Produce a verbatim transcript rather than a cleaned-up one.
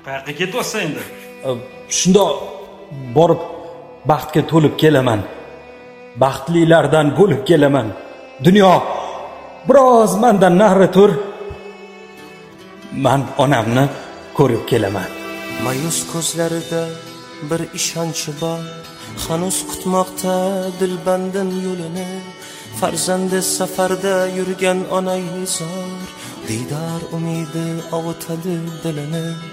Qayoqqa ketyapsan endi? Shundoq borib baxtga to'lib kelaman. Baxtlilardan bo'lib kelaman. Dunyo biroz mendan nari tur. Men onamni ko'rib kelaman. Mayus ko'zlarida bir ishonch bor. Hanuz kutmoqda dilbandin yo'lini. Farzandi safarda yurgan onay zor. Diydor umidi ovutadi dilini.